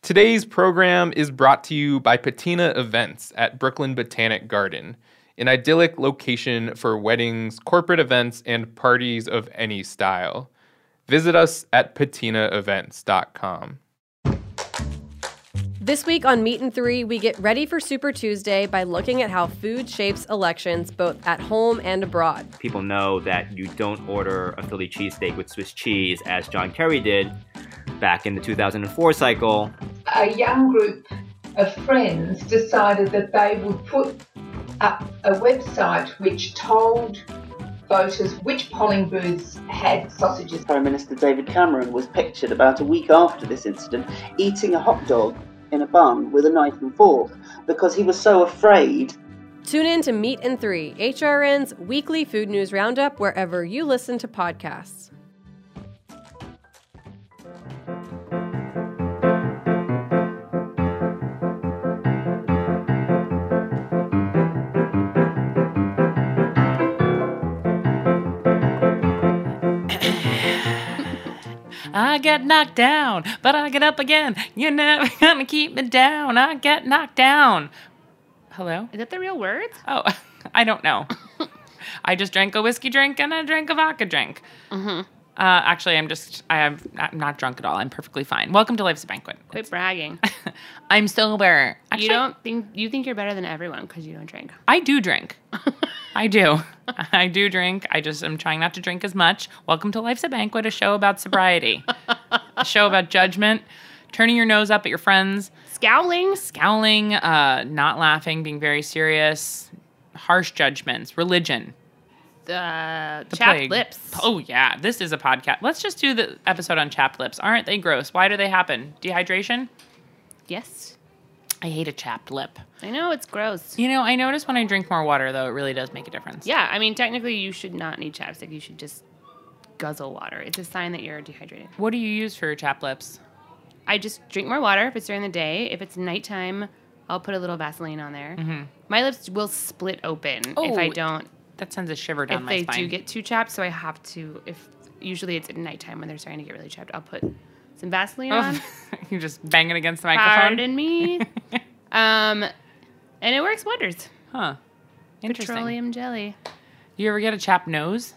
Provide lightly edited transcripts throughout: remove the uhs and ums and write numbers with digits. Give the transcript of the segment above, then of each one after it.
Today's program is brought to you by Patina Events at Brooklyn Botanic Garden, an idyllic location for weddings, corporate events, and parties of any style. Visit us at patinaevents.com. This week on Meat and Three, we get ready for Super Tuesday by looking at how food shapes elections both at home and abroad. People know that you don't order a Philly cheesesteak with Swiss cheese, as John Kerry did back in the 2004 cycle. A young group of friends decided that they would put up a website which told voters which polling booths had sausages. Prime Minister David Cameron was pictured about a week after this incident eating a hot dog in a bun with a knife and fork because he was so afraid. Tune in to Meat and Three, HRN's weekly food news roundup wherever you listen to podcasts. I get knocked down, but I get up again. You're never gonna keep me down. I get knocked down. Hello? Is that the real words? Oh, I don't know. I just drank a whiskey drink and I drank a vodka drink. Mm-hmm. Actually, I'm not drunk at all. I'm perfectly fine. Welcome to Life's a Banquet. Quit bragging. I'm sober. Actually, You think you're better than everyone because you don't drink. I do drink. I do. I do drink. I'm trying not to drink as much. Welcome to Life's a Banquet, a show about sobriety. A show about judgment, turning your nose up at your friends. Scowling, not laughing, being very serious, harsh judgments, religion. the chapped plague. lips. Oh, yeah. This is a podcast. Let's just do the episode on chapped lips. Aren't they gross? Why do they happen? Dehydration? Yes. I hate a chapped lip. I know, it's gross. You know, I notice when I drink more water, though, it really does make a difference. Yeah, I mean, technically, you should not need chapstick. You should just guzzle water. It's a sign that you're dehydrated. What do you use for your chapped lips? I just drink more water if it's during the day. If it's nighttime, I'll put a little Vaseline on there. Mm-hmm. My lips will split open if I don't. That sends a shiver down my spine. If they do get too chapped, so I have to, usually it's at nighttime when they're starting to get really chapped, I'll put some Vaseline on. You just bang it against the microphone? Pardon me. And it works wonders. Huh. Interesting. Petroleum jelly. You ever get a chapped nose?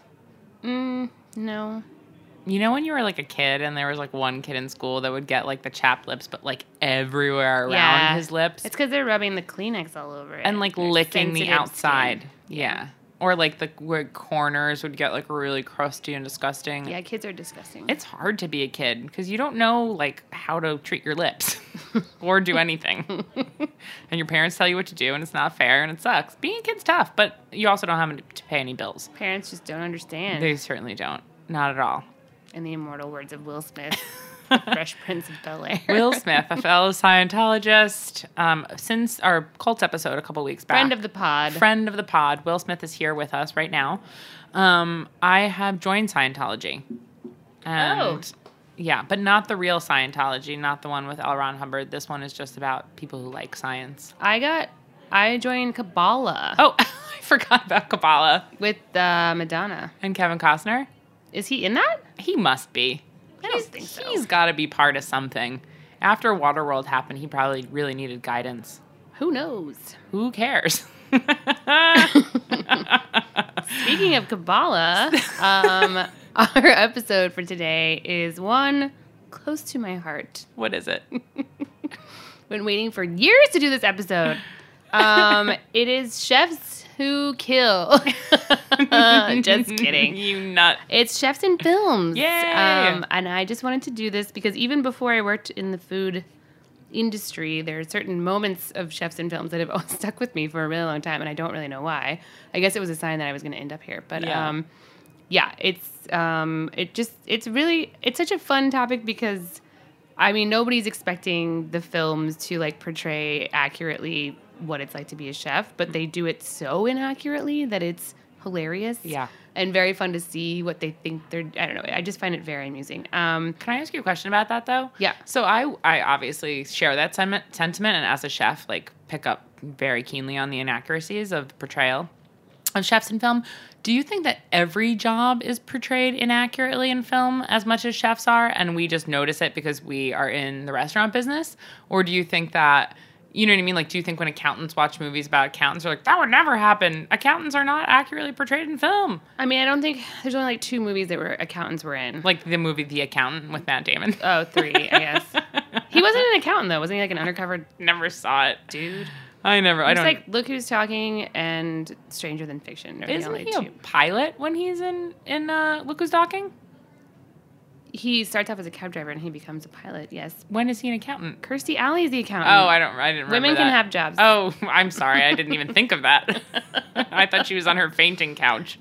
No. You know when you were like a kid and there was like one kid in school that would get like the chapped lips, but like everywhere around his lips? It's because they're rubbing the Kleenex all over it. And like They're licking the sensitive outside. skin. Yeah. Or like where corners would get like really crusty and disgusting. Yeah, kids are disgusting. It's hard to be a kid because you don't know like how to treat your lips or do anything. And your parents tell you what to do and it's not fair and it sucks. Being a kid's tough, but you also don't have to pay any bills. Parents just don't understand. They certainly don't. Not at all. In the immortal words of Will Smith, the Fresh Prince of Bel-Air. Will Smith, a fellow Scientologist. Since our cult episode a couple weeks back. Friend of the pod. Will Smith is here with us right now. I have joined Scientology. And yeah, but not the real Scientology, not the one with L. Ron Hubbard. This one is just about people who like science. I joined Kabbalah. Oh, I forgot about Kabbalah. With Madonna. And Kevin Costner? Is he in that? He must be. I don't think so. He's got to be part of something. After Waterworld happened, he probably really needed guidance. Who knows? Who cares? Speaking of Kabbalah, our episode for today is one close to my heart. What is it? Been waiting for years to do this episode. It is Chefs Who Kill. Just kidding. You nut. It's Chefs in Films. Yay! And I just wanted to do this because even before I worked in the food industry, there are certain moments of Chefs in Films that have always stuck with me for a really long time, and I don't really know why. I guess it was a sign that I was going to end up here. But it's such a fun topic because, I mean, nobody's expecting the films to like portray accurately what it's like to be a chef, but they do it so inaccurately that it's hilarious. Yeah. And very fun to see what they think they're, I don't know. I just find it very amusing. Can I ask you a question about that, though? Yeah. So I obviously share that sentiment, and as a chef, like, pick up very keenly on the inaccuracies of portrayal. of chefs in film. Do you think that every job is portrayed inaccurately in film as much as chefs are, and we just notice it because we are in the restaurant business? Or do you think that, you know what I mean? Like, do you think when accountants watch movies about accountants, they're like, that would never happen. Accountants are not accurately portrayed in film. I mean, I don't think there's only like 2 movies that were accountants were in. Like the movie The Accountant with Matt Damon. Oh, 3, I guess. He wasn't an accountant though, wasn't he? Like an undercover Never saw it. dude. I It's don't. like Look Who's Talking and Stranger Than Fiction. Are the Isn't only he 2. a pilot when he's in Look Who's Talking? He starts off as a cab driver and he becomes a pilot. Yes. When is he an accountant? Kirstie Alley is the accountant. Oh, I didn't remember Women that. can have jobs. Oh, I'm sorry. I didn't even think of that. I thought she was on her fainting couch.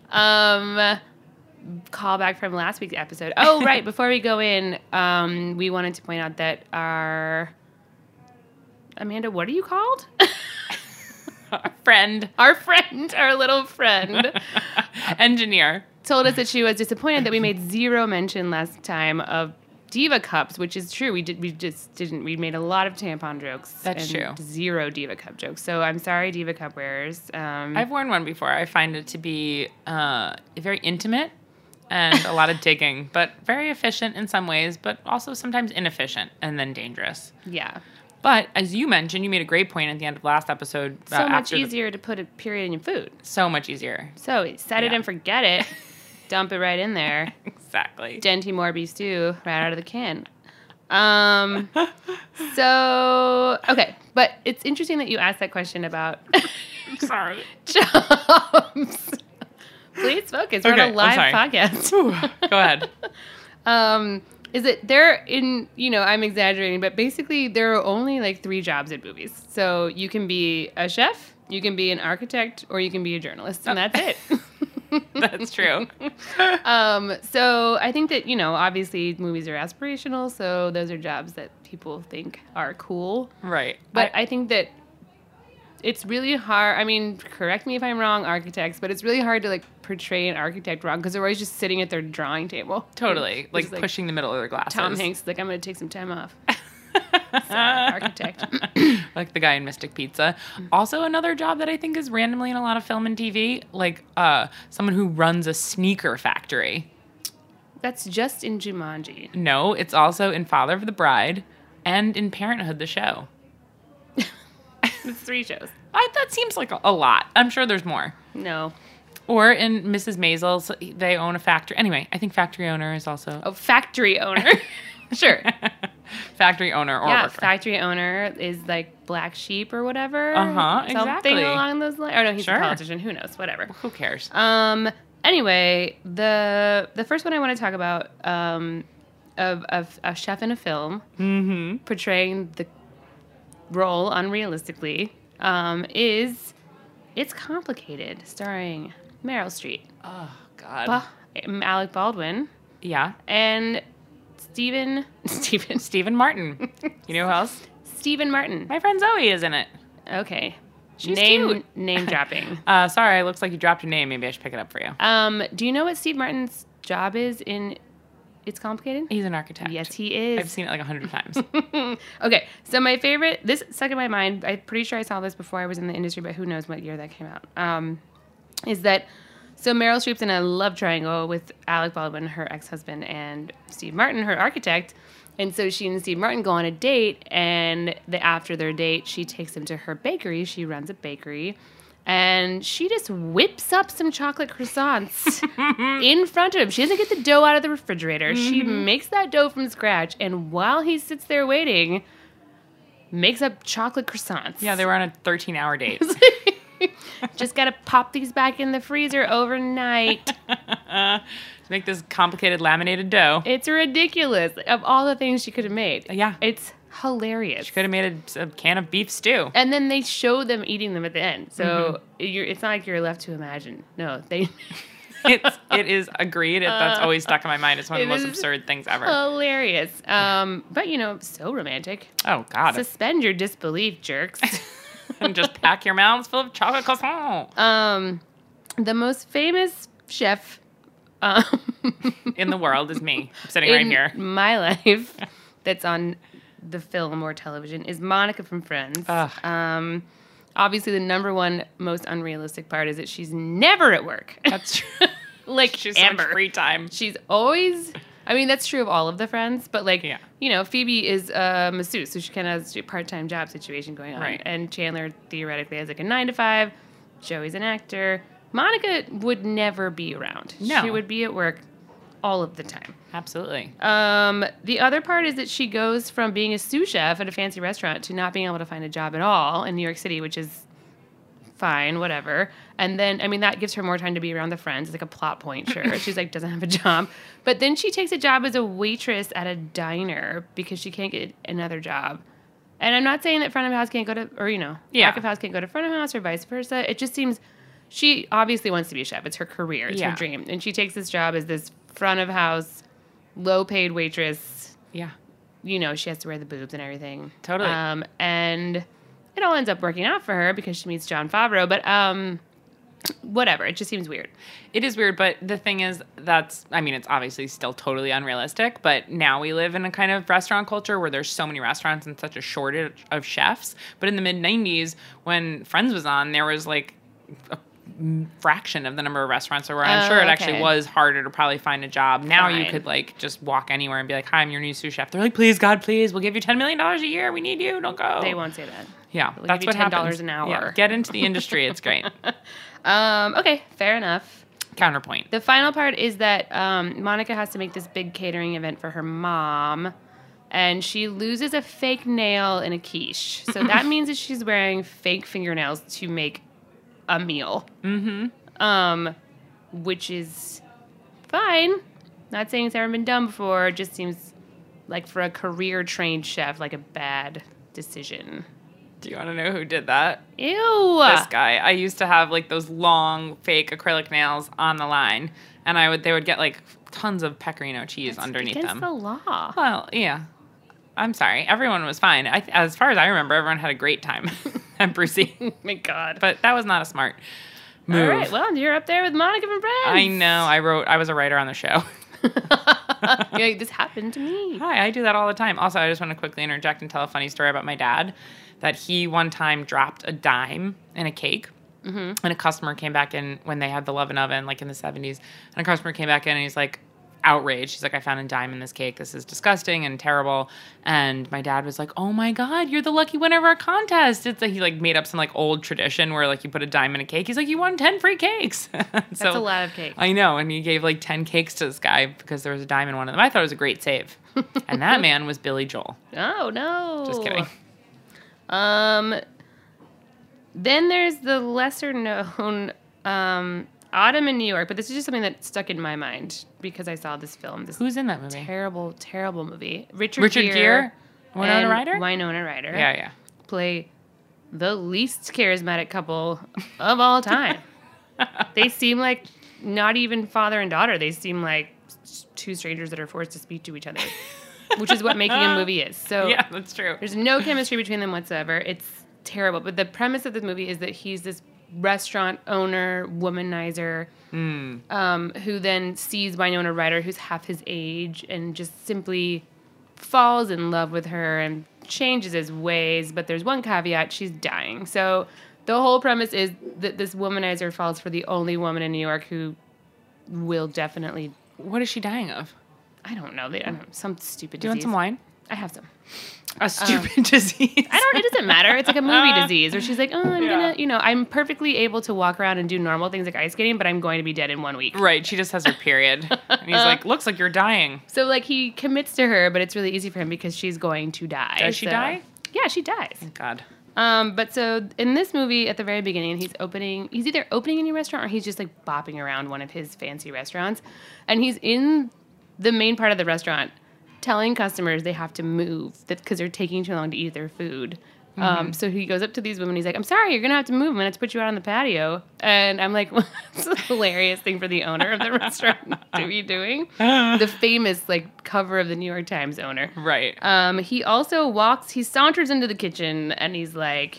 Call back from last week's episode. Oh, right. Before we go in, we wanted to point out that our Amanda, what are you called? Friend. Our little friend, Engineer. told us that she was disappointed that we made 0 mention last time of Diva Cups, which is true. We just didn't. We made a lot of tampon jokes. That's and true. 0 Diva Cup jokes. So I'm sorry, Diva Cup wearers. I've worn one before. I find it to be very intimate and a lot of digging, but very efficient in some ways, but also sometimes inefficient and then dangerous. Yeah. But as you mentioned, you made a great point at the end of last episode. So much easier to put a period in your food. So much easier. So Set it and forget it. Dump it right in there. Exactly. Denti Morbi stew right out of the can. So, okay. But it's interesting that you asked that question about Sorry. jobs. Please focus. We're on a live podcast. Go ahead. Is that they're in, I'm exaggerating, but basically there are only like 3 jobs in movies. So you can be a chef, you can be an architect, or you can be a journalist, and that's it. That's true. So I think that, obviously movies are aspirational, so those are jobs that people think are cool. Right. But I think that it's really hard. I mean, correct me if I'm wrong, architects, but it's really hard to portray an architect wrong because they're always just sitting at their drawing table. Totally. Like Just, pushing the middle of their glasses. Tom Hanks is like, I'm going to take some time off. Architect. Like the guy in Mystic Pizza. Also another job that I think is randomly in a lot of film and TV, like someone who runs a sneaker factory. That's just in Jumanji. No, it's also in Father of the Bride and in Parenthood, the show. It's 3 shows. That seems like a lot. I'm sure there's more. No. Or in Mrs. Maisel's, they own a factory. Anyway, I think factory owner is also... Oh, factory owner. Sure. Factory owner or worker. Factory owner is like Black Sheep or whatever. Exactly. Something along those lines. Oh, no, he's Sure. a politician. Who knows? Whatever. Who cares? Anyway, the first one I want to talk about of a chef in a film portraying the role unrealistically is It's Complicated, starring Meryl Streep, God. Alec Baldwin, Yeah. and Stephen Martin. You know who else? Stephen Martin. My friend Zoe is in it. Okay. She's cute. Name dropping. Sorry, it looks like you dropped your name. Maybe I should pick it up for you. Do you know what Steve Martin's job is in It's Complicated? He's an architect. Yes, he is. I've seen it like 100 times. Okay, so my favorite, this stuck in my mind, I'm pretty sure I saw this before I was in the industry, but who knows what year that came out, is that, so Meryl Streep's in a love triangle with Alec Baldwin, her ex-husband, and Steve Martin, her architect, and so she and Steve Martin go on a date, and after their date, she takes him to her bakery. She runs a bakery, and she just whips up some chocolate croissants in front of him. She doesn't get the dough out of the refrigerator. She makes that dough from scratch, and while he sits there waiting, makes up chocolate croissants. Yeah, they were on a 13-hour date. Just gotta pop these back in the freezer overnight. To make this complicated laminated dough. It's ridiculous. Of all the things she could have made. Yeah. It's hilarious. She could have made a can of beef stew. And then they show them eating them at the end. So it's not like you're left to imagine. No, they... It is agreed. That's always stuck in my mind. It's one of the most absurd things ever. Hilarious. But, so romantic. Oh, God. Suspend your disbelief, jerks. And just pack your mouths full of chocolate croissant. The most famous chef in the world is me. I'm sitting right here. In my life that's on the film or television is Monica from Friends. obviously the number one most unrealistic part is that she's never at work. That's true. Like She's Amber. so much free time. She's always. I mean, that's true of all of the friends, but like, Yeah. you know, Phoebe is a masseuse, so she kind of has a part-time job situation going on. Right. And Chandler theoretically has like a 9 to 5. Joey's an actor. Monica would never be around. No. She would be at work all of the time. Absolutely. The other part is that she goes from being a sous chef at a fancy restaurant to not being able to find a job at all in New York City, which is fine, whatever. And then, I mean, that gives her more time to be around the friends. It's like a plot point, sure. She's like, doesn't have a job. But then she takes a job as a waitress at a diner because she can't get another job. And I'm not saying that front of house can't go to, or, you know, Yeah. back of house can't go to front of house or vice versa. It just seems, she obviously wants to be a chef. It's her career. It's Yeah. her dream. And she takes this job as this front of house, low paid waitress. Yeah. You know, she has to wear the boobs and everything. Totally. And it all ends up working out for her because she meets Jon Favreau. But whatever. It just seems weird. It is weird, but the thing is it's obviously still totally unrealistic, but now we live in a kind of restaurant culture where there's so many restaurants and such a shortage of chefs. But in the mid-90s, when Friends was on, there was like a fraction of the number of restaurants where I'm sure it actually okay. was harder to probably find a job. Now you Fine. could like just walk anywhere and be like, hi, I'm your new sous chef. They're like, please, God, please, we'll give you $10 million a year. We need you. Don't go. They won't say that. Yeah, They'll that's give you what $10 happens. an hour. Yeah, get into the industry. It's great. Okay, fair enough. Counterpoint. The final part is that Monica has to make this big catering event for her mom, and she loses a fake nail in a quiche. So that means that she's wearing fake fingernails to make a meal. Which is fine. Not saying it's ever been done before. It just seems like for a career-trained chef, like a bad decision. Do you want to know who did that? Ew. This guy. I used to have like those long fake acrylic nails on the line, and they would get like tons of pecorino cheese underneath against them. the law. Well, yeah. I'm sorry. Everyone was fine. As far as I remember, everyone had a great time at Brucey. Oh my God. But that was not a smart move. All right, well, you're up there with Monica from Friends. I know. I was a writer on the show. Yeah, this happened to me. Hi, I do that all the time. Also, I just want to quickly interject and tell a funny story about my dad. That he one time dropped a dime in a cake. And a customer came back in when they had the Love and Oven, like in the 70s. And a customer came back in and he's like, outraged. He's like, I found a dime in this cake. This is disgusting and terrible. And my dad was like, oh my God, you're the lucky winner of our contest. It's like he like made up some like old tradition where like you put a dime in a cake. He's like, you won 10 free cakes. That's a lot of cake. I know. And he gave like 10 cakes to this guy because there was a dime in one of them. I thought it was a great save. And that man was Billy Joel. Oh, no. Just kidding. Then there's the lesser known Autumn in New York, but this is just something that stuck in my mind because I saw this film. This Who's in that movie? terrible, terrible movie. Richard Gere? Winona and Ryder? Winona Ryder. Yeah. Play the least charismatic couple of all time. They seem like not even father and daughter. They seem like two strangers that are forced to speak to each other, which is what making a movie is. So Yeah, that's true. there's no chemistry between them whatsoever. It's terrible. But the premise of this movie is that he's this restaurant owner, womanizer, who then sees Winona Ryder, who's half his age, and just simply falls in love with her and changes his ways. But there's one caveat: she's dying. So the whole premise is that this womanizer falls for the only woman in New York who will definitely. What is she dying of? I don't know. I don't know, some stupid Do you want disease. some wine? I have some. A stupid disease. It doesn't matter. It's like a movie disease where she's like, oh, I'm perfectly able to walk around and do normal things like ice skating, but I'm going to be dead in 1 week. Right, she just has her period. And he's like, looks like you're dying. So, like, he commits to her, but it's really easy for him because she's going to die. Does she die? Yeah, she dies. Thank God. But so in this movie, at the very beginning, he's either opening a new restaurant or he's just like bopping around one of his fancy restaurants. And he's in the main part of the restaurant telling customers they have to move because they're taking too long to eat their food. So he goes up to these women. He's like, I'm sorry, you're going to have to move. I'm going to have to put you out on the patio. And I'm like, well, that's a hilarious thing for the owner of the restaurant to be doing. The famous like cover of the New York Times owner. Right. He also he saunters into the kitchen and he's like,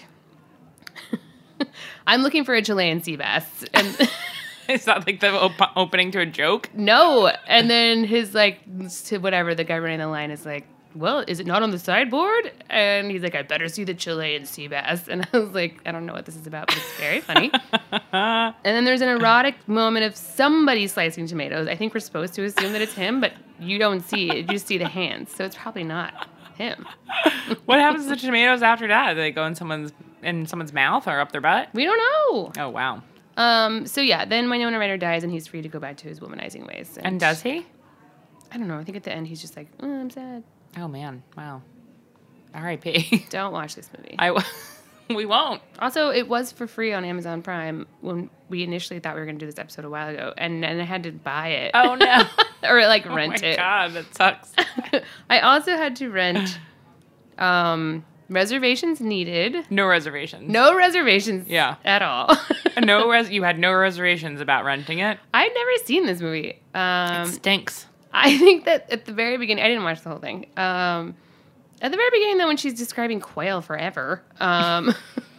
I'm looking for a Chilean sea bass. And Is that like the opening to a joke? no. And then his like, to whatever, the guy running the line is like, well, is it not on the sideboard? And he's like, I better see the Chilean sea bass. And I was like, I don't know what this is about, but it's very funny. And then there's an erotic moment of somebody slicing tomatoes. I think we're supposed to assume that it's him, but you don't see it. You just see the hands. So it's probably not him. What happens to the tomatoes after that? Do they go in someone's mouth or up their butt? We don't know. Oh, wow. So yeah, then Winona Ryder dies and he's free to go back to his womanizing ways. And does he? I don't know. I think at the end he's just like, oh, I'm sad. Oh, man. Wow. R.I.P. Don't watch this movie. We won't. Also, it was for free on Amazon Prime when we initially thought we were going to do this episode a while ago, and then I had to buy it. Oh, no. Or like rent it. Oh, my God. That sucks. I also had to rent reservations needed. No reservations. No reservations Yeah. at all. You had no reservations about renting it? I'd never seen this movie. It stinks. I think that at the very beginning, I didn't watch the whole thing. At the very beginning, though, when she's describing quail forever, I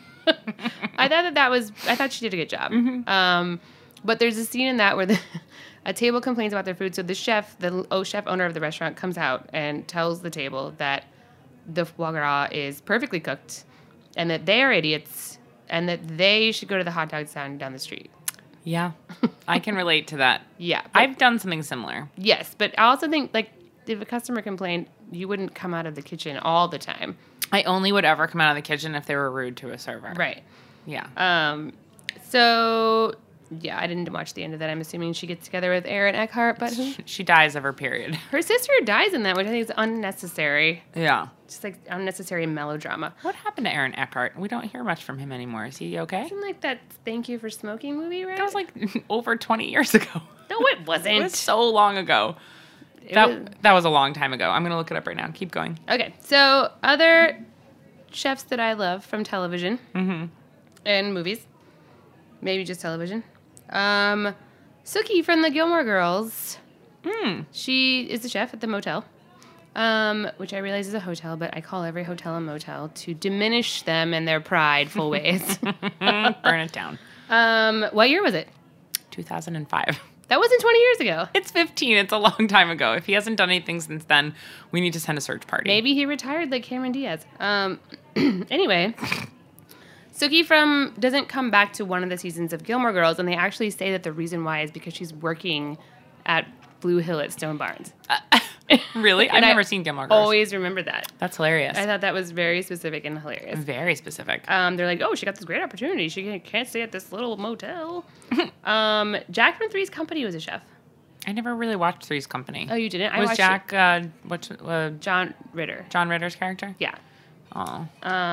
thought she did a good job. Mm-hmm. But there's a scene in that where a table complains about their food. So the chef owner of the restaurant comes out and tells the table that the foie gras is perfectly cooked and that they are idiots and that they should go to the hot dog stand down the street. Yeah. I can relate to that. Yeah. But, I've done something similar. yes, but I also think, like, if a customer complained, you wouldn't come out of the kitchen all the time. I only would ever come out of the kitchen if they were rude to a server. Right. Yeah. So, yeah, I didn't watch the end of that. I'm assuming she gets together with Aaron Eckhart, but She dies of her period. her sister dies in that, which I think is unnecessary. Yeah. Just like unnecessary melodrama. What happened to Aaron Eckhart? We don't hear much from him anymore. Is he okay? Isn't like that Thank You for Smoking movie, right? That was like over 20 years ago. No, it wasn't. It was so long ago. That was a long time ago. I'm going to look it up right now. Keep going. Okay, so other chefs that I love from television and movies, maybe just television. Sookie from the Gilmore Girls. She is the chef at the motel, which I realize is a hotel, but I call every hotel a motel to diminish them in their prideful ways. Burn it down. What year was it? 2005. That wasn't 20 years ago. It's 15. It's a long time ago. If he hasn't done anything since then, we need to send a search party. Maybe he retired like Cameron Diaz. Anyway, Sookie doesn't come back to one of the seasons of Gilmore Girls, and they actually say that the reason why is because she's working at Blue Hill at Stone Barns. Really? I've never seen Gilmore Girls. Always remember that. That's hilarious. I thought that was very specific and hilarious. Very specific. They're like, oh, she got this great opportunity. She can't stay at this little motel. Jack from Three's Company was a chef. I never really watched Three's Company. Oh, you didn't? I Was watched Jack, John Ritter. John Ritter's character? Yeah. Oh.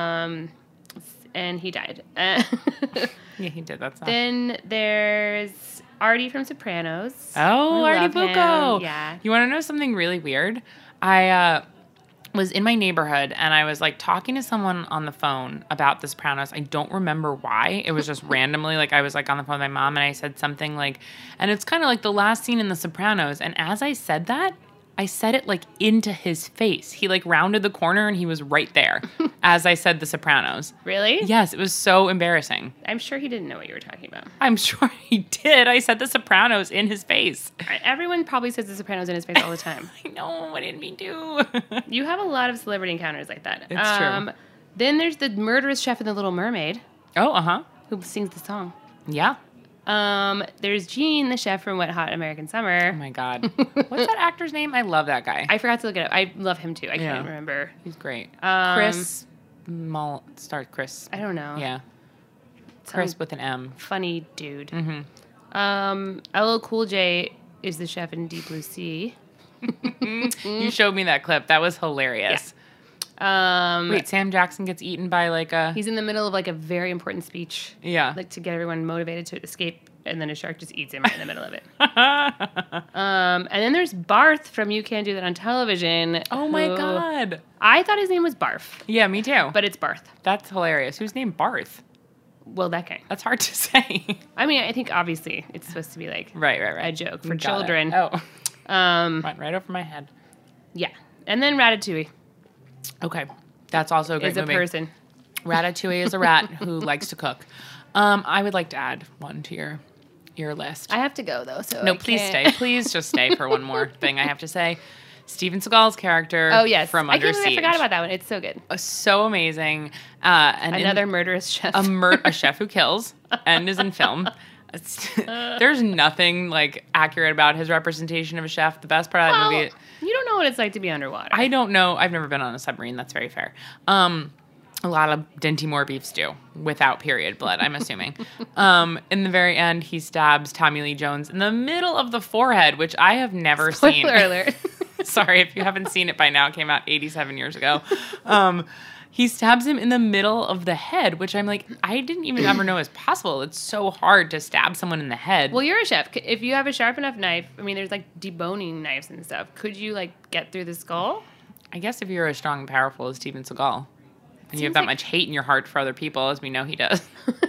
And he died. Yeah, he did. That's not... Then there's Artie from Sopranos. Oh, I Artie love Bucco. him. Yeah. You want to know something really weird? I was in my neighborhood and I was like talking to someone on the phone about The Sopranos. I don't remember why. It was just randomly, like I was like on the phone with my mom and I said something like, and it's kind of like the last scene in The Sopranos. And as I said that, I said it like into his face. He like rounded the corner and he was right there as I said The Sopranos. Really? Yes, it was so embarrassing. I'm sure he didn't know what you were talking about. I'm sure he did. I said The Sopranos in his face. Everyone probably says The Sopranos in his face all the time. I know, I didn't mean to. You have a lot of celebrity encounters like that. It's true. Then there's the murderous chef in The Little Mermaid. Oh, uh-huh. Who sings the song. Yeah. There's Gene, the chef from Wet Hot American Summer. Oh my God. What's that actor's name? I love that guy. I forgot to look it up. I love him too. I can't remember. He's great. Chris. Chris. I don't know. Yeah. Chris with an M. Funny dude. Mm-hmm. LL Cool J is the chef in Deep Blue Sea. You showed me that clip. That was hilarious. Wait, Sam Jackson gets eaten by like a... He's in the middle of like a very important speech. Yeah. Like to get everyone motivated to escape, and then a shark just eats him right in the middle of it. And then there's Barth from You Can't Do That on Television. Oh my God. I thought his name was Barf. Yeah, me too. But it's Barth. That's hilarious. Who's named Barth? Well, that guy. That's hard to say. I mean, I think obviously it's supposed to be like Right. a joke for Got children. it. Oh. Went right over my head. Yeah. And then Ratatouille Okay. That's also a great is a movie. person. Ratatouille is a rat who likes to cook. I would like to add one to your list. I have to go though, so No, I please can't. stay. Please just stay for one more thing I have to say. Steven Seagal's character. Oh yes, from I Under can't believe Siege. I forgot about that one. It's so good. So amazing. And Another murderous chef. a chef who kills and is in film. There's nothing like accurate about his representation of a chef. The best part of that movie. You don't know what it's like to be underwater. I don't know. I've never been on a submarine. That's very fair. A lot of Dinty Moore beef stew without period blood, I'm assuming. In the very end, he stabs Tommy Lee Jones in the middle of the forehead, which I have never seen. Spoiler alert. Sorry if you haven't seen it by now. It came out 87 years ago. He stabs him in the middle of the head, which I'm like, I didn't even ever know is possible. It's so hard to stab someone in the head. Well, you're a chef. If you have a sharp enough knife, I mean, there's like deboning knives and stuff. Could you like get through the skull? I guess if you're as strong and powerful as Steven Seagal, and you have Seems that like- much hate in your heart for other people, as we know he does.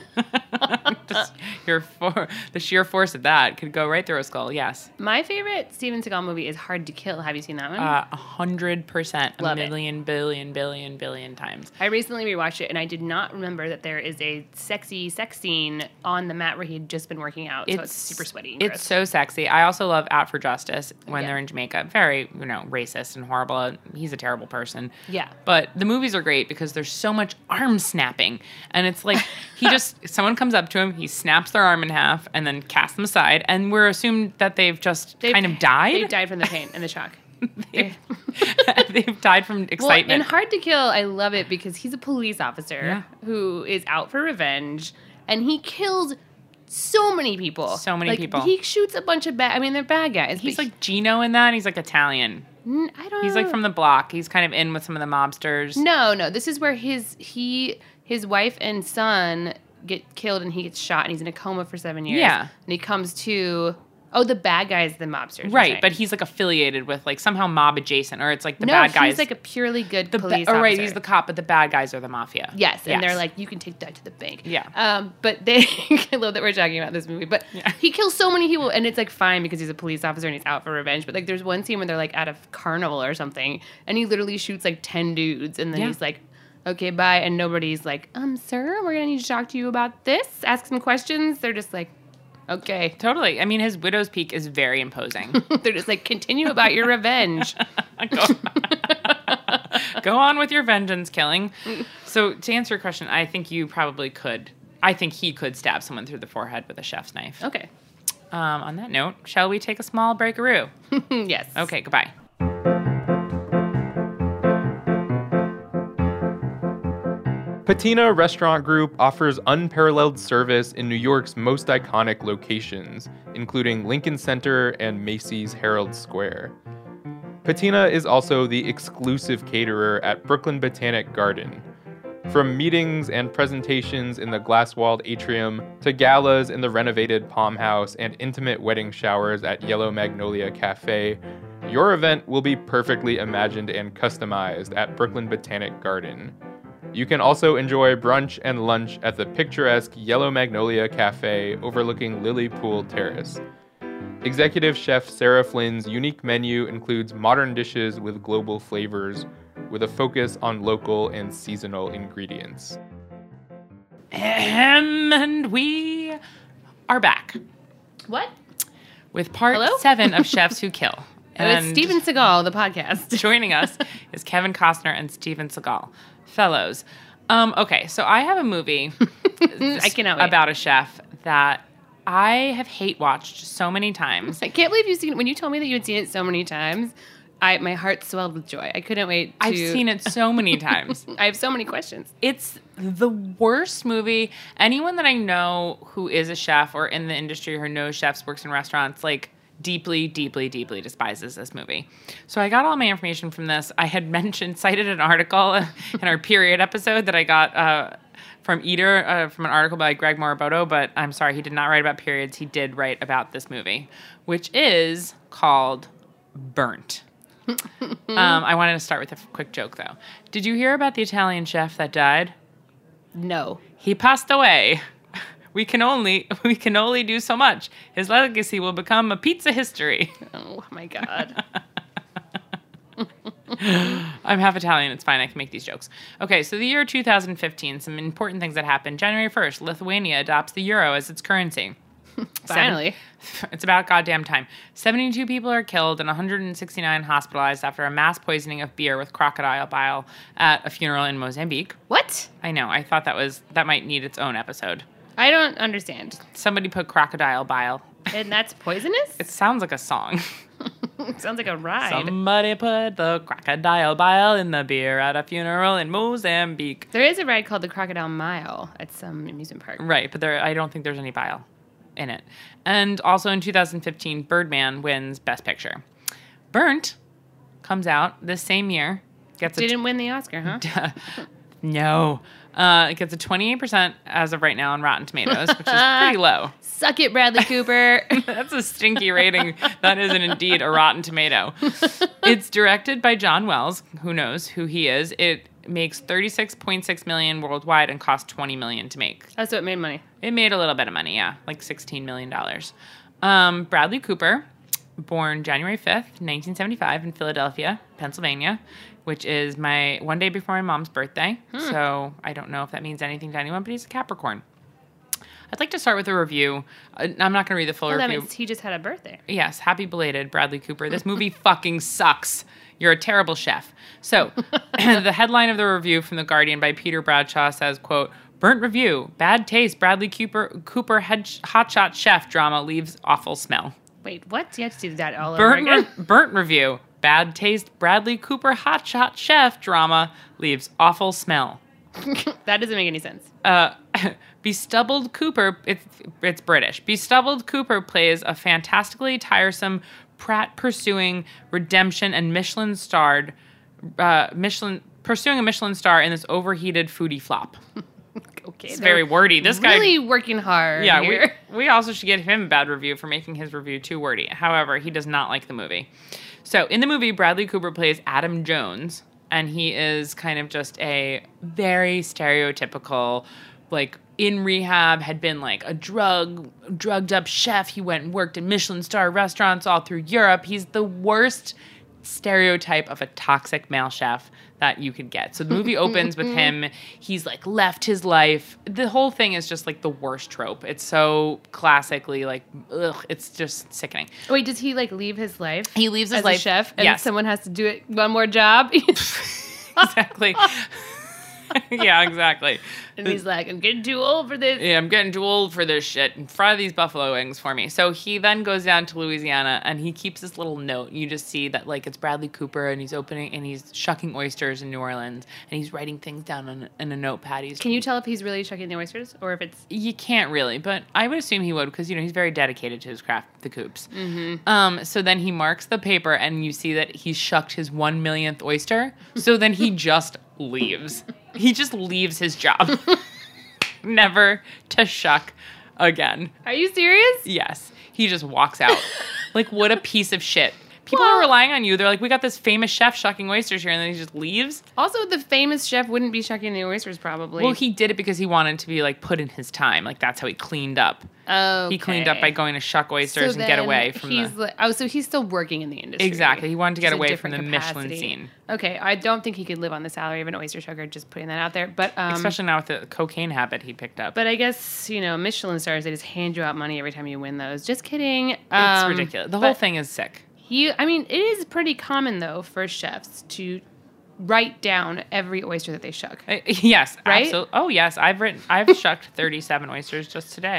Just the sheer force of that could go right through a skull, yes. My favorite Steven Seagal movie is Hard to Kill. Have you seen that one? 100%. Love a it. million, billion times. I recently rewatched it, and I did not remember that there is a sexy sex scene on the mat where he'd just been working out, so it's super sweaty. and It's gross. so sexy. I also love Out for Justice when Yeah. they're in Jamaica. Very, racist and horrible. He's a terrible person. Yeah. But the movies are great because there's so much arm snapping. And it's like, someone comes up to him, he snaps their arm in half, and then casts them aside. And we're assumed that they've just kind of died. They've died from the pain and the shock. They've died from Well, excitement. in Hard to Kill, I love it because he's a police officer Yeah. who is out for revenge, and he kills so many people. So many people. He shoots a bunch of they're bad guys. He's but like Gino in that. He's like Italian. I don't He's like from the block. He's kind of in with some of the mobsters. No, this is where his wife and son get killed, and he gets shot, and he's in a coma for 7 years. Yeah. And he comes to... Oh, the bad guy is the mobster. you're Right, saying. but he's like affiliated with like somehow mob adjacent, or it's like the no, bad guys. he's like a purely good the police oh, right, officer. he's the cop, but the bad guys are the mafia. Yes, and they're like, you can take that to the bank. Yeah. But they, I love that we're talking about this movie, but he kills so many people, and it's like fine because he's a police officer and he's out for revenge. But like, there's one scene where they're like at a carnival or something, and he literally shoots like 10 dudes, and then he's like, okay, bye, and nobody's like, sir, we're gonna need to talk to you about this, ask some questions. They're just like, okay. Totally. I mean, his widow's peak is very imposing. They're just like, continue about your revenge. Go on with your vengeance killing. So to answer your question, I think you probably could. I think he could stab someone through the forehead with a chef's knife. Okay. On that note, shall we take a small breakaroo? Yes. Okay, goodbye. Patina Restaurant Group offers unparalleled service in New York's most iconic locations, including Lincoln Center and Macy's Herald Square. Patina is also the exclusive caterer at Brooklyn Botanic Garden. From meetings and presentations in the glass-walled atrium to galas in the renovated Palm House and intimate wedding showers at Yellow Magnolia Cafe, your event will be perfectly imagined and customized at Brooklyn Botanic Garden. You can also enjoy brunch and lunch at the picturesque Yellow Magnolia Cafe overlooking Lily Pool Terrace. Executive Chef Sarah Flynn's unique menu includes modern dishes with global flavors, with a focus on local and seasonal ingredients. And we are back What? with part Hello? 7 of Chefs Who Kill. It's Steven Seagal, the podcast. Joining us is Kevin Costner and Steven Seagal. Fellows. Okay, so I have a movie I cannot wait. about a chef that I have hate watched so many times. I can't believe you've seen it. When you told me that you had seen it so many times, my heart swelled with joy. I couldn't wait to... I've seen it so many times. I have so many questions. It's the worst movie. Anyone that I know who is a chef or in the industry or knows chefs, works in restaurants, like deeply, deeply, deeply despises this movie. So I got all my information from this. I had cited an article in our period episode that I got from Eater, from an article by Greg Moroboto, but I'm sorry, he did not write about periods. He did write about this movie, which is called Burnt. I wanted to start with a quick joke, though. Did you hear about the Italian chef that died? No. He passed away. We can only do so much. His legacy will become a pizza history. Oh, my God. I'm half Italian. It's fine. I can make these jokes. Okay, so the year 2015, some important things that happened. January 1st, Lithuania adopts the euro as its currency. Finally. It's about goddamn time. 72 people are killed and 169 hospitalized after a mass poisoning of beer with crocodile bile at a funeral in Mozambique. What? I know. I thought that might need its own episode. I don't understand. Somebody put crocodile bile. And that's poisonous? It sounds like a song. Sounds like a ride. Somebody put the crocodile bile in the beer at a funeral in Mozambique. There is a ride called the Crocodile Mile at some amusement park. Right, but I don't think there's any bile in it. And also in 2015, Birdman wins Best Picture. Burnt comes out this same year. Didn't win the Oscar, huh? No. It gets a 28% as of right now on Rotten Tomatoes, which is pretty low. Suck it, Bradley Cooper. That's a stinky rating. That isn't indeed a Rotten Tomato. It's directed by John Wells. Who knows who he is? It makes $36.6 million worldwide and cost $20 million to make. Oh, so it made money. It made a little bit of money, yeah, like $16 million. Bradley Cooper, born January 5th, 1975 in Philadelphia, Pennsylvania, which is one day before my mom's birthday. So I don't know if that means anything to anyone, but he's a Capricorn. I'd like to start with a review. I'm not going to read the full That review. means he just had a birthday. Yes, happy belated, Bradley Cooper. This movie fucking sucks. You're a terrible chef. So, the headline of the review from The Guardian by Peter Bradshaw says, quote, "Burnt review. Bad taste. Bradley Cooper hotshot chef drama leaves awful smell." Wait, what? You have to do that all over again? Burnt review. Bad taste. Bradley Cooper hotshot chef drama leaves awful smell. That doesn't make any sense. Bestubbled Cooper, it's British. Bestubbled Cooper plays a fantastically tiresome, Pratt-pursuing redemption and pursuing a Michelin star in this overheated foodie flop. Okay, It's very wordy. This guy really working hard. Yeah, here. we also should give him a bad review for making his review too wordy. However, he does not like the movie. So in the movie, Bradley Cooper plays Adam Jones, and he is kind of just a very stereotypical, like, in rehab, had been like a drugged up chef. He went and worked in Michelin star restaurants all through Europe. He's the worst stereotype of a toxic male chef that you could get. So the movie opens with him. He's like left his life. The whole thing is just like the worst trope. It's so classically like, ugh, it's just sickening. Wait, does he like leave his life? He leaves his as life. a chef, and yes. someone has to do it one more job. Exactly. Yeah, exactly. And he's like, I'm getting too old for this. Yeah, I'm getting too old for this shit. Fry these buffalo wings for me. So he then goes down to Louisiana and he keeps this little note. You just see that like it's Bradley Cooper and he's shucking oysters in New Orleans and he's writing things down in a notepad. Can you tell if he's really shucking the oysters or if it's... You can't really, but I would assume he would because, he's very dedicated to his craft, the Coops. Mm-hmm. So then he marks the paper and you see that he's shucked his 1 millionth oyster. So then he just leaves. He just leaves his job. Never to shuck again. Are you serious? Yes. He just walks out. Like, what a piece of shit. People are relying on you. They're like, we got this famous chef shucking oysters here, and then he just leaves. Also, the famous chef wouldn't be shucking the oysters, probably. Well, he did it because he wanted to be, like, put in his time. Like, that's how he cleaned up. Okay. He cleaned up by going to shuck oysters and get away from so he's still working in the industry. Exactly. He wanted to get Just a away from the different Michelin capacity. scene. Okay, I don't think he could live on the salary of an oyster shucker, just putting that out there. But Especially now with the cocaine habit he picked up. But I guess, Michelin stars, they just hand you out money every time you win those. Just kidding. It's ridiculous. The whole thing is sick. It is pretty common, though, for chefs to write down every oyster that they shuck. Yes, right? absolutely. Oh, yes. I've shucked 37 oysters just today.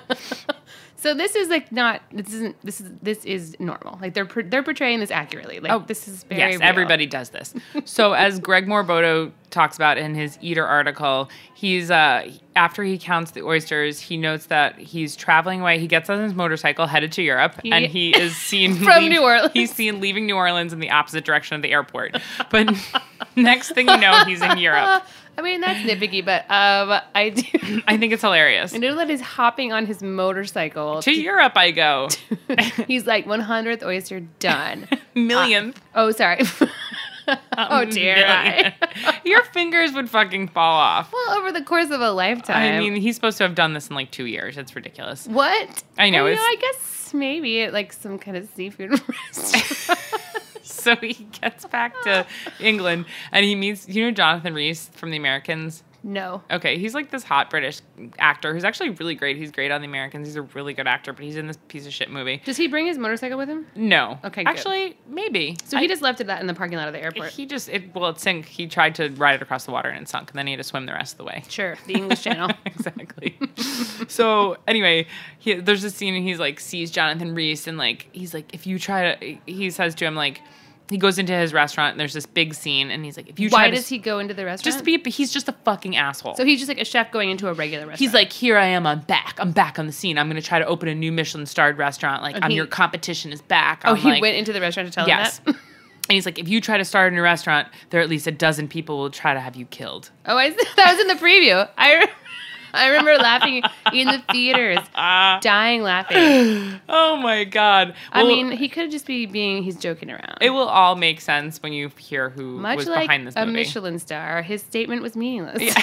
So this is like not. This is normal. Like they're portraying this accurately. Like this is very real. Everybody does this. So as Greg Morboto talks about in his Eater article, he's after he counts the oysters, he notes that he's traveling away. He gets on his motorcycle headed to Europe, and he is seen from New Orleans. He's seen leaving New Orleans in the opposite direction of the airport. But next thing you know, he's in Europe. I mean, that's nitpicky, but I think it's hilarious. I know that he's hopping on his motorcycle. To Europe I go. He's like 100th oyster done. Millionth. Sorry. Oh, dear. Your fingers would fucking fall off. Well, over the course of a lifetime. I mean, he's supposed to have done this in like 2 years. It's ridiculous. What? I know. I guess maybe at like some kind of seafood restaurant. So he gets back to England and he meets, Jonathan Rhys from The Americans? No. Okay, he's like this hot British actor who's actually really great. He's great on The Americans. He's a really good actor, but he's in this piece of shit movie. Does he bring his motorcycle with him? No. Okay, good. Actually, maybe. So he just left it that in the parking lot of the airport. It sank. He tried to ride it across the water and it sunk, and then he had to swim the rest of the way. Sure, the English Channel. Exactly. So anyway, there's this scene and he's like sees Jonathan Rhys and like he's like, if you try to, he says to him like, he goes into his restaurant and there's this big scene and he's like, if you try Why to, does he go into the restaurant? just to be, he's just a fucking asshole. So he's just like a chef going into a regular restaurant. He's like, here I am, I'm back on the scene. I'm going to try to open a new Michelin-starred restaurant. Like, your competition is back. Oh, I'm he like, went into the restaurant to tell yes. him that? And he's like, if you try to start a new restaurant, there are at least a dozen people will try to have you killed. Oh, that was in the preview. I remember laughing in the theaters, dying laughing. Oh my God. Well, I mean, he could just he's joking around. It will all make sense when you hear who Much was like behind this movie. a Michelin star, his statement was meaningless. Yeah.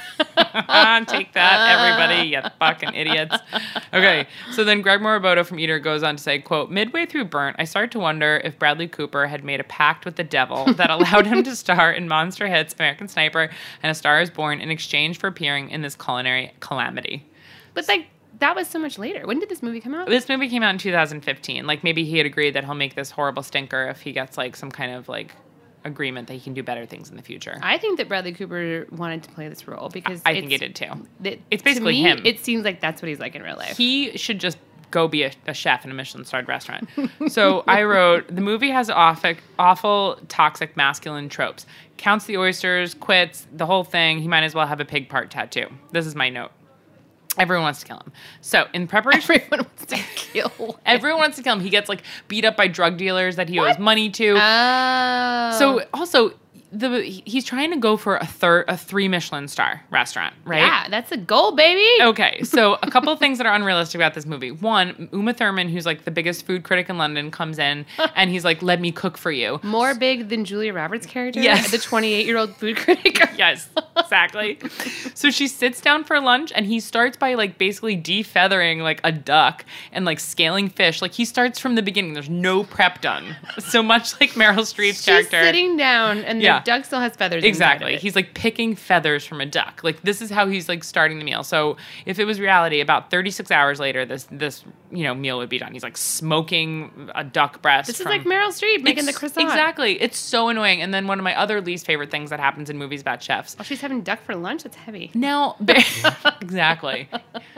Take that, everybody, you fucking idiots. Okay, so then Greg Moroboto from Eater goes on to say, quote, midway through Burnt, I started to wonder if Bradley Cooper had made a pact with the devil that allowed him to star in Monster Hits, American Sniper, and A Star is Born in exchange for appearing in this culinary calamity. But that was so much later. When did this movie come out? This movie came out in 2015. Like, maybe he had agreed that he'll make this horrible stinker if he gets, like, some kind of, like, agreement that he can do better things in the future. I think that Bradley Cooper wanted to play this role because I think he did too. It's to basically me, him. It seems like that's what he's like in real life. He should just go be a chef in a Michelin-starred restaurant. So I wrote, the movie has awful, toxic masculine tropes. Counts the oysters, quits, the whole thing. He might as well have a pig part tattoo. This is my note. Everyone wants to kill him. So in preparation, Everyone wants to kill him. Everyone wants to kill him. He gets like beat up by drug dealers that he owes money to. Oh. So also, he's trying to go for a 3 Michelin star restaurant, right? Yeah, that's a goal, baby. Okay, so a couple of things that are unrealistic about this movie. One, Uma Thurman, who's like the biggest food critic in London, comes in and he's like, let me cook for you. More big than Julia Roberts' character? Yes. The 28-year-old food critic? Yes, exactly. So she sits down for lunch and he starts by like basically defeathering like a duck and like scaling fish. Like he starts from the beginning. There's no prep done. So much like Meryl Streep's character. She's sitting down and the duck still has feathers. Exactly. He's like picking feathers from a duck. Like this is how he's like starting the meal. So if it was reality, about 36 hours later, this meal would be done. He's like smoking a duck breast. This is like Meryl Streep making the croissant. Exactly. It's so annoying. And then one of my other least favorite things that happens in movies about chefs. Oh, she's having duck for lunch? That's heavy. Now, exactly.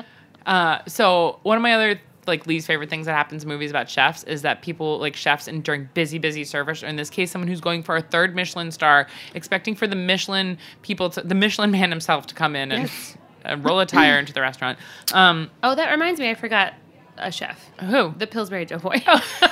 So one of my other like least favorite things that happens in movies about chefs is that people like chefs and during busy service, or in this case, someone who's going for a 3rd Michelin star, expecting for the Michelin man himself to come in and roll a tire into the restaurant. Oh, that reminds me, I forgot a chef. Who? The Pillsbury Doughboy.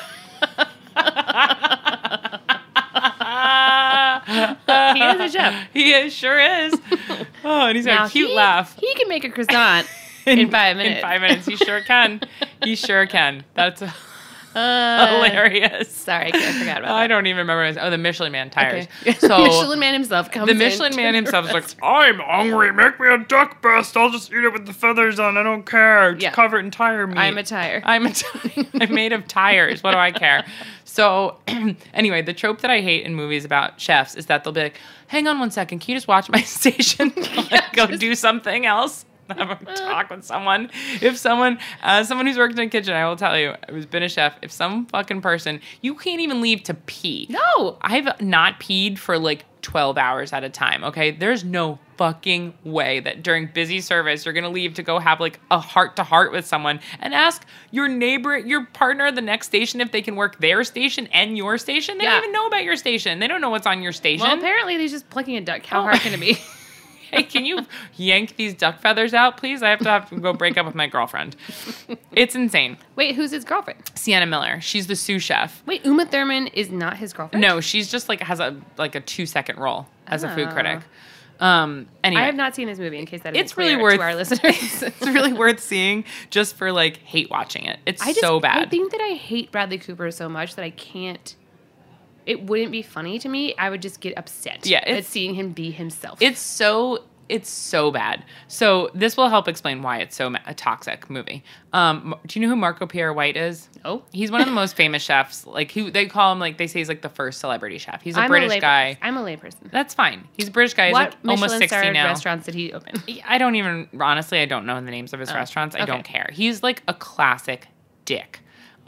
He is a chef. He sure is. Oh, and he's got a cute laugh. He can make a croissant in 5 minutes. In 5 minutes, he sure can. He sure can. That's hilarious. Sorry, I forgot about that. I don't even remember. The Michelin Man tires. Okay. So Michelin Man himself comes in. The Michelin Man himself is like, I'm hungry. Make me a duck breast. I'll just eat it with the feathers on. I don't care. Just cover it in tire meat. I'm a tire. I'm made of tires. What do I care? So anyway, the trope that I hate in movies about chefs is that they'll be like, hang on one second. Can you just watch my station? Go do something else. Have a talk with someone. If someone who's worked in a kitchen, I will tell you, who's been a chef, if some fucking person, you can't even leave to pee. No. I've not peed for like 12 hours at a time, okay? There's no fucking way that during busy service, you're going to leave to go have like a heart-to-heart with someone and ask your neighbor, your partner at the next station if they can work their station and your station. They don't even know about your station. They don't know what's on your station. Well, apparently he's just plucking a duck. How hard can it be? Hey, can you yank these duck feathers out, please? I have to go break up with my girlfriend. It's insane. Wait, who's his girlfriend? Sienna Miller. She's the sous chef. Wait, Uma Thurman is not his girlfriend? No, she's just like has a 2-second role as a food critic. Anyway, I have not seen this movie. In case that it's really worth to our listeners. It's really worth seeing just for like hate watching it. It's so bad. I think that I hate Bradley Cooper so much that I can't. It wouldn't be funny to me. I would just get upset at seeing him be himself. It's so It's so bad. So this will help explain why it's so a toxic movie. Do you know who Marco Pierre White is? Oh. He's one of the most famous chefs. Like they call him, like they say he's like the first celebrity chef. He's a British guy. I'm a layperson. That's fine. He's a British guy. He's What like almost 60 Michelin-starred now. restaurants did he open? I don't even, honestly, I don't know the names of his restaurants. I don't care. He's like a classic dick.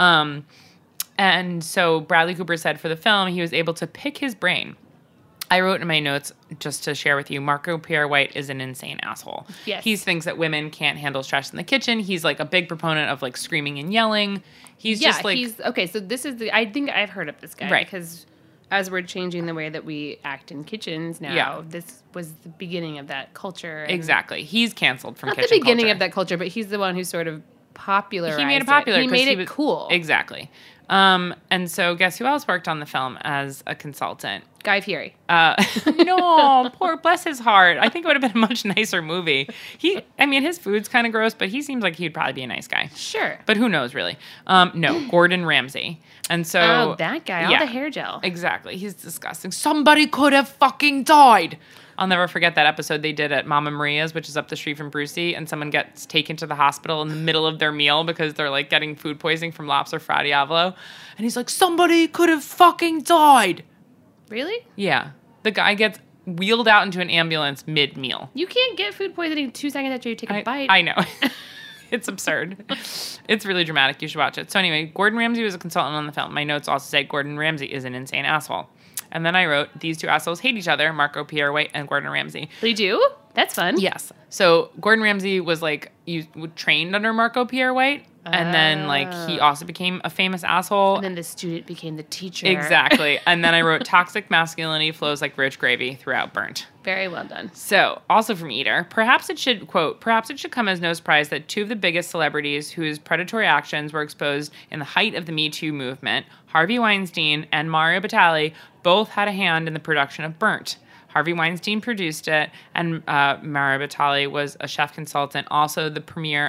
And so Bradley Cooper said for the film, he was able to pick his brain. I wrote in my notes, just to share with you, Marco Pierre White is an insane asshole. Yes. He thinks that women can't handle stress in the kitchen. He's like a big proponent of like screaming and yelling. He's just like... okay, so this is I think I've heard of this guy. Right. Because as we're changing the way that we act in kitchens now, this was the beginning of that culture. And Exactly. He's canceled from not kitchen the beginning culture. of that culture, but he's the one who sort of popularized He made it popular. He 'cause made it was, cool. Exactly. And so guess who else worked on the film as a consultant? Guy Fieri. No, poor, bless his heart. I think it would have been a much nicer movie. His food's kind of gross, but he seems like he'd probably be a nice guy. Sure. But who knows, really? No, Gordon Ramsay. And so... Oh, that guy. All yeah, the hair gel. Exactly. He's disgusting. Somebody could have fucking died. I'll never forget that episode they did at Mama Maria's, which is up the street from Brucey, and someone gets taken to the hospital in the middle of their meal because they're like getting food poisoning from lobster fra diavolo. And he's like, somebody could have fucking died. Really? Yeah. The guy gets wheeled out into an ambulance mid-meal. You can't get food poisoning 2 seconds after you take a bite. I know. It's absurd. It's really dramatic. You should watch it. So anyway, Gordon Ramsay was a consultant on the film. My notes also say Gordon Ramsay is an insane asshole. And then I wrote, these two assholes hate each other, Marco Pierre White and Gordon Ramsay. They do? That's fun. Yes. So Gordon Ramsay was like, trained under Marco Pierre White. And then like he also became a famous asshole. And then the student became the teacher. Exactly. And then I wrote, toxic masculinity flows like rich gravy throughout Burnt. Very well done. So, also from Eater, perhaps it should come as no surprise that two of the biggest celebrities whose predatory actions were exposed in the height of the Me Too movement, Harvey Weinstein and Mario Batali, both had a hand in the production of Burnt. Harvey Weinstein produced it, and Mario Batali was a chef consultant. Also, the premiere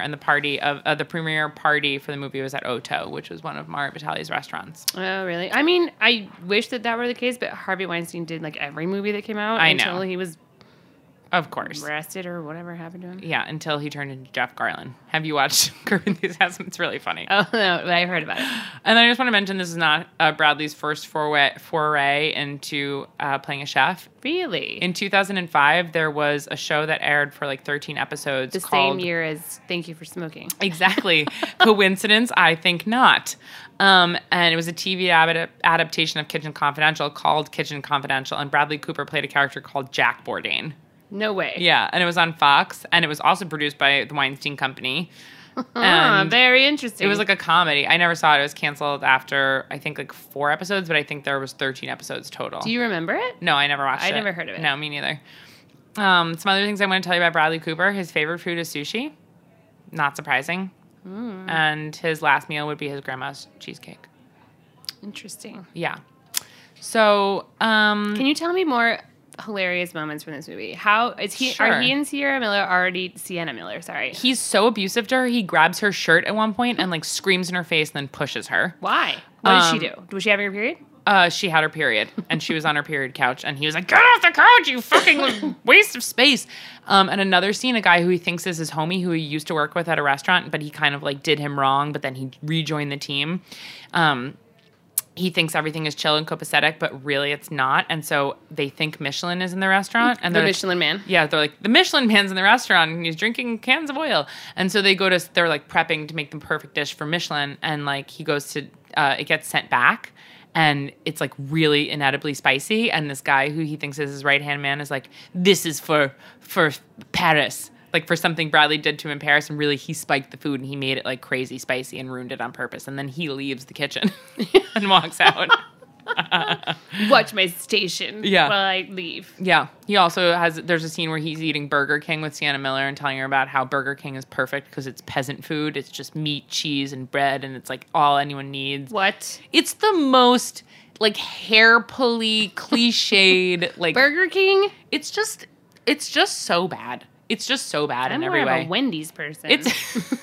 party for the movie was at Otto, which was one of Mario Batali's restaurants. Oh, really? I mean, I wish that were the case, but Harvey Weinstein did like every movie that came out until he was Of course. arrested or whatever happened to him. Yeah, until he turned into Jeff Garlin. Have you watched Curb Enthusiasm? It's really funny. Oh, no, I heard about it. And then I just want to mention this is not Bradley's first foray into playing a chef. Really? In 2005, there was a show that aired for like 13 episodes. The called, same year as Thank You for Smoking. Exactly. Coincidence? I think not. And it was a TV adaptation of Kitchen Confidential called Kitchen Confidential, and Bradley Cooper played a character called Jack Bourdain. No way. Yeah, and it was on Fox, and it was also produced by the Weinstein Company. And very interesting. it was like a comedy. I never saw it. It was canceled after, I think, like 4 episodes, but I think there was 13 episodes total. Do you remember it? No, I never watched it. I never heard of it. No, me neither. Some other things I want to tell you about Bradley Cooper. His favorite food is sushi. Not surprising. And his last meal would be his grandma's cheesecake. Interesting. Yeah. So, Can you tell me more hilarious moments from this movie? How is he? Sure. Are he and Sienna Miller? Sorry. he's so abusive to her. He grabs her shirt at one point and like screams in her face and then pushes her. Why? What did she do? Was she having her period? She had her period, and she was on her period couch, and he was like, "Get off the couch, you fucking waste of space." And another scene, a guy who he thinks is his homie, who he used to work with at a restaurant, but he kind of like did him wrong, but then he rejoined the team. He thinks everything is chill and copacetic, but really it's not. And so they think Michelin is in the restaurant. And The they're Michelin Man. Yeah, they're like, the Michelin Man's in the restaurant, and he's drinking cans of oil. And so they're like prepping to make the perfect dish for Michelin, and like he goes to, it gets sent back. And it's like really inedibly spicy. And this guy who he thinks is his right-hand man is like, this is for Paris. Like for something Bradley did to him in Paris. And really he spiked the food and he made it like crazy spicy and ruined it on purpose. And then he leaves the kitchen and walks out. Watch my station Yeah. while I leave. Yeah. He also there's a scene where he's eating Burger King with Sienna Miller and telling her about how Burger King is perfect because it's peasant food. It's just meat, cheese, and bread. And it's like all anyone needs. What? It's the most like hair pulley, cliched, like Burger King? It's just so bad. It's just so bad I'm in more every of way. a Wendy's person. It's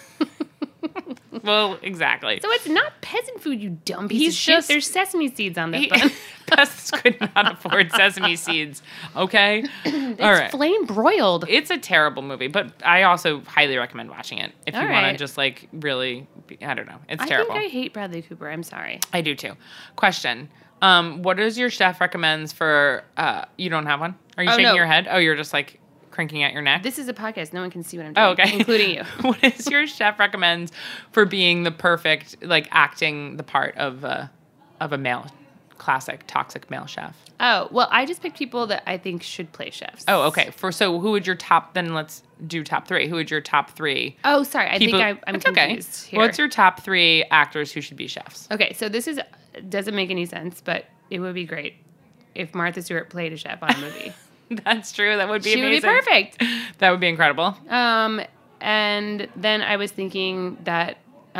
well, exactly. So it's not peasant food, you dumb piece He's of shit. just- There's sesame seeds on this bun. pests could not afford sesame seeds. Okay? It's All right. flame broiled. It's a terrible movie, but I also highly recommend watching it if you All want to right. just like really, I don't know. It's I terrible. think I hate Bradley Cooper. I'm sorry. I do too. Question. What is your chef recommends for, you don't have one? Are you Oh, shaking no. your head? Oh, you're just like crinking at your neck? This is a podcast. No one can see what I'm doing. Oh, okay. Including you. What is your chef recommends for being the perfect, like acting the part of a male, classic toxic male chef? Oh, well, I just picked people that I think should play chefs. Oh, okay. So who would your top, then let's do top 3. Who would your top 3 Oh, sorry. I people? think I'm It's confused okay. here. What's your top 3 actors who should be chefs? Okay, so this doesn't make any sense, but it would be great if Martha Stewart played a chef on a movie. That's true. That would be She would be amazing. perfect. That would be incredible. And then I was thinking that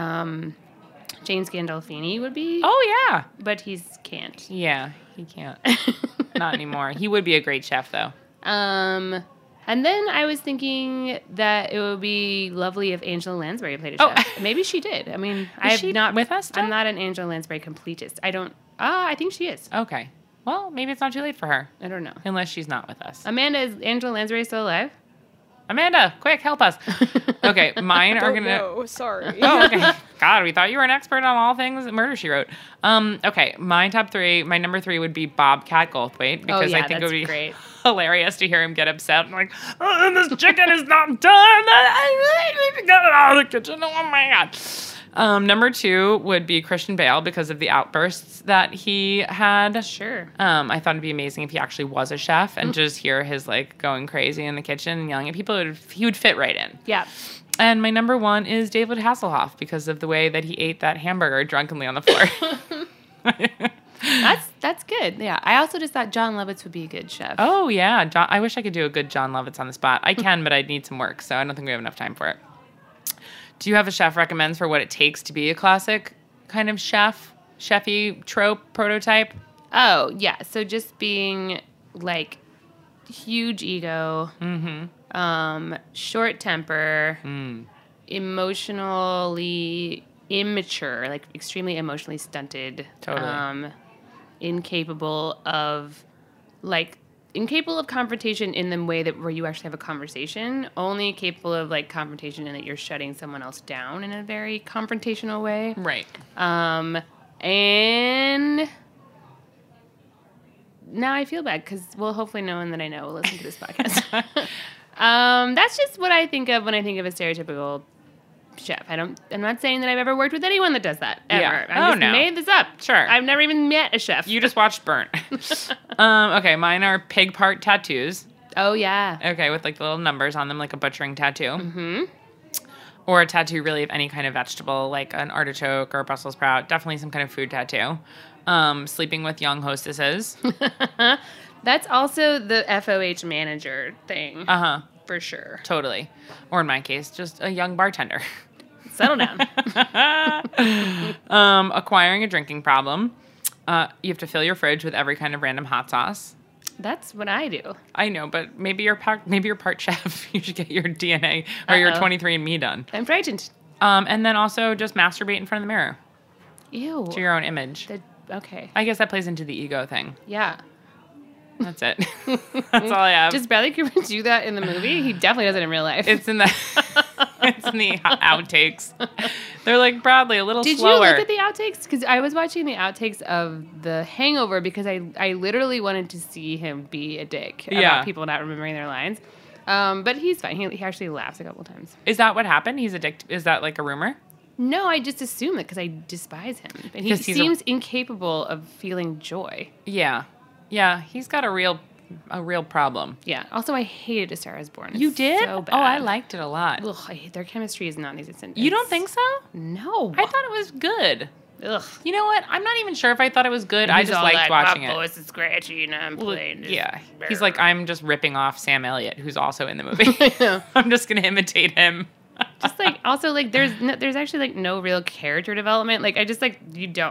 James Gandolfini would be, Oh, yeah. but he can't. Yeah, he can't. Not anymore. He would be a great chef, though. And then I was thinking that it would be lovely if Angela Lansbury played a Oh. chef. Maybe she did. I mean, Is she with us still? I'm not an Angela Lansbury completist. I think she is. Okay. Well, maybe it's not too late for her, I don't know. unless she's not with us. Is Angela Lansbury still alive? Amanda, quick, help us. Okay, mine are going to... No, sorry. Oh, okay. God, we thought you were an expert on all things Murder, She Wrote. Okay, my top 3, my number 3 would be Bobcat Goldthwait, because I think it would be great. hilarious to hear him get upset and like, oh, this chicken is not done. I really need to get it out of the kitchen. Oh my God. Number 2 would be Christian Bale because of the outbursts that he had. Sure. I thought it'd be amazing if he actually was a chef and just hear his like going crazy in the kitchen and yelling at people. He would fit right in. Yeah. And my number 1 is David Hasselhoff because of the way that he ate that hamburger drunkenly on the floor. That's good. Yeah. I also just thought John Lovitz would be a good chef. Oh, yeah. John, I wish I could do a good John Lovitz on the spot. I can, but I'd need some work, so I don't think we have enough time for it. Do you have a chef recommends for what it takes to be a classic kind of chefy trope prototype? Oh, yeah. So just being like huge ego, short temper, emotionally immature, like extremely emotionally stunted. Totally. Incapable of confrontation in the way that where you actually have a conversation, only capable of like confrontation in that you're shutting someone else down in a very confrontational way. Right. And now I feel bad because, well, hopefully no one that I know will listen to this podcast. That's just what I think of when I think of a stereotypical chef. I'm not saying that I've ever worked with anyone that does that, ever. Yeah. I just made this up. Sure. I've never even met a chef. You just watched Burnt. Okay, mine are pig part tattoos. Oh, yeah. Okay, with like the little numbers on them, like a butchering tattoo. Mm-hmm. Or a tattoo really of any kind of vegetable, like an artichoke or a Brussels sprout. Definitely some kind of food tattoo. Sleeping with young hostesses. That's also the FOH manager thing. Uh-huh. For sure. Totally. Or in my case, just a young bartender. Settle down. Acquiring a drinking problem. You have to fill your fridge with every kind of random hot sauce. That's what I do. I know, but maybe you're part chef. You should get your DNA or your 23andMe done. I'm frightened. And then also just masturbate in front of the mirror Ew. to your own image. Okay. I guess that plays into the ego thing. Yeah. That's it. That's all I have. Does Bradley Cooper do that in the movie? He definitely does it in real life. It's in the outtakes. They're like, Bradley, a little Did slower. you look at the outtakes? Because I was watching the outtakes of The Hangover because I literally wanted to see him be a dick about people not remembering their lines. But he's fine. He actually laughs a couple times. Is that what happened? He's addicted. Is that like a rumor? No, I just assume it because I despise him. And he seems incapable of feeling joy. Yeah. Yeah, he's got a real problem. Yeah. Also, I hated A Star Is Born. You It's did? So bad. Oh, I liked it a lot. Ugh, I hate their chemistry is non-existent. You don't think so? No. I thought it was good. Ugh. You know what? I'm not even sure if I thought it was good. I He's just all liked like, watching my it. voice is scratchy and I'm playing. Yeah. He's like, I'm just ripping off Sam Elliott, who's also in the movie. I'm just going to imitate him. Just like, also like, there's actually like no real character development. Like, I just like,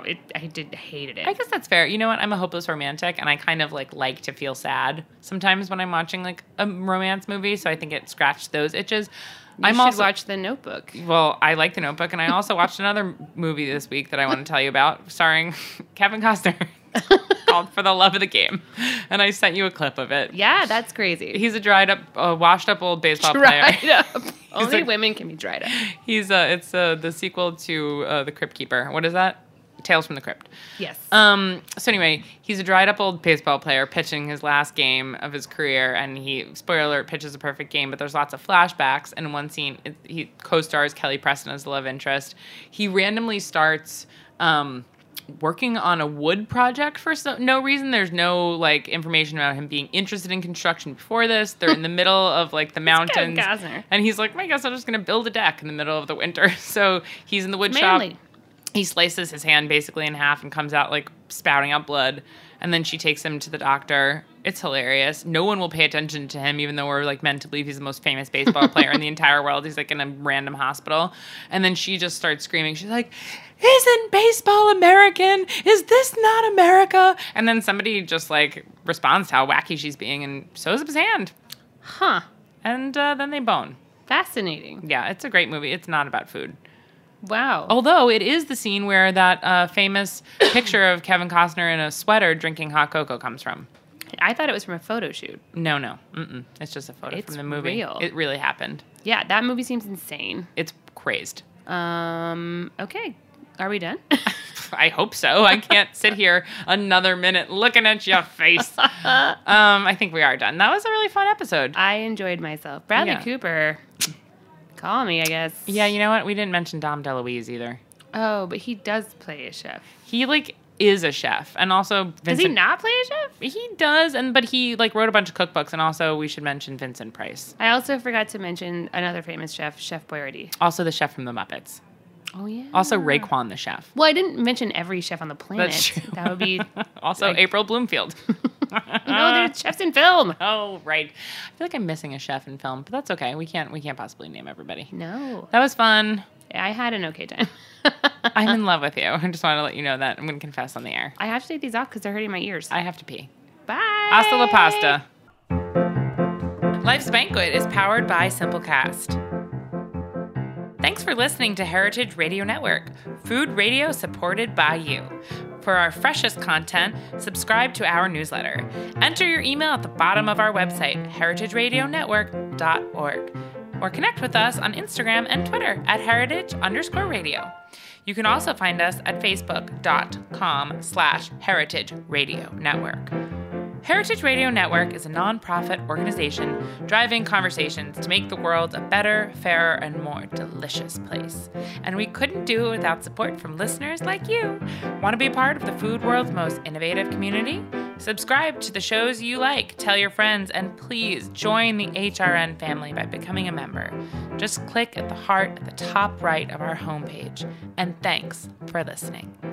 hated it. I guess that's fair. You know what? I'm a hopeless romantic, and I kind of like to feel sad sometimes when I'm watching like a romance movie. So I think it scratched those itches. You should watch The Notebook. Well, I like The Notebook, and I also watched another movie this week that I want to tell you about, starring Kevin Costner. called For the Love of the Game. And I sent you a clip of it. Yeah, that's crazy. He's a dried up, washed up old baseball dried player. up. Only women can be dried up. It's the sequel to The Crypt Keeper. What is that? Tales from the Crypt. Yes. So anyway, he's a dried up old baseball player pitching his last game of his career, and he, spoiler alert, pitches a perfect game, but there's lots of flashbacks. And in one scene, he co-stars Kelly Preston as the love interest. He randomly starts working on a wood project for no reason. There's no like information about him being interested in construction before this. They're in the middle of like the mountains, and he's like, I guess I'm just gonna build a deck in the middle of the winter. So he's in the wood shop. He slices his hand basically in half and comes out like spouting out blood. And then she takes him to the doctor. It's hilarious. No one will pay attention to him, even though we're like meant to believe he's the most famous baseball player in the entire world. He's like in a random hospital. And then she just starts screaming. She's like, isn't baseball American? Is this not America? And then somebody just like responds to how wacky she's being and sews up his hand. Huh. And then they bone. Fascinating. Yeah, it's a great movie. It's not about food. Wow. Although it is the scene where that famous picture of Kevin Costner in a sweater drinking hot cocoa comes from. I thought it was from a photo shoot. No. Mm-mm. It's just a photo from the movie. Real. It really happened. Yeah, that movie seems insane. It's crazed. Okay. Are we done? I hope so. I can't sit here another minute looking at your face. I think we are done. That was a really fun episode. I enjoyed myself. Bradley Cooper. Call me, I guess. Yeah, you know what? We didn't mention Dom DeLuise either. Oh, but he does play a chef. He is a chef, and also Vincent. Does he not play a chef? He does, but he wrote a bunch of cookbooks, and also we should mention Vincent Price. I also forgot to mention another famous chef, Chef Boyardee. Also the chef from the Muppets. Oh yeah. Also Raekwon the chef. Well, I didn't mention every chef on the planet. That's true. That would be also April Bloomfield. No, there's chefs in film. Oh, right. I feel like I'm missing a chef in film, but that's okay. We can't possibly name everybody. No. That was fun. I had an okay time. I'm in love with you. I just wanted to let you know that. I'm going to confess on the air. I have to take these off because they're hurting my ears. I have to pee. Bye. Hasta la pasta. Life's Banquet is powered by Simplecast. Thanks for listening to Heritage Radio Network, food radio supported by you. For our freshest content, subscribe to our newsletter. Enter your email at the bottom of our website, heritageradionetwork.org. Or connect with us on Instagram and Twitter at heritage_radio. You can also find us at facebook.com/Heritage Radio Network. Heritage Radio Network is a nonprofit organization driving conversations to make the world a better, fairer, and more delicious place. And we couldn't do it without support from listeners like you. Want to be part of the food world's most innovative community? Subscribe to the shows you like, tell your friends, and please join the HRN family by becoming a member. Just click at the heart at the top right of our homepage. And thanks for listening.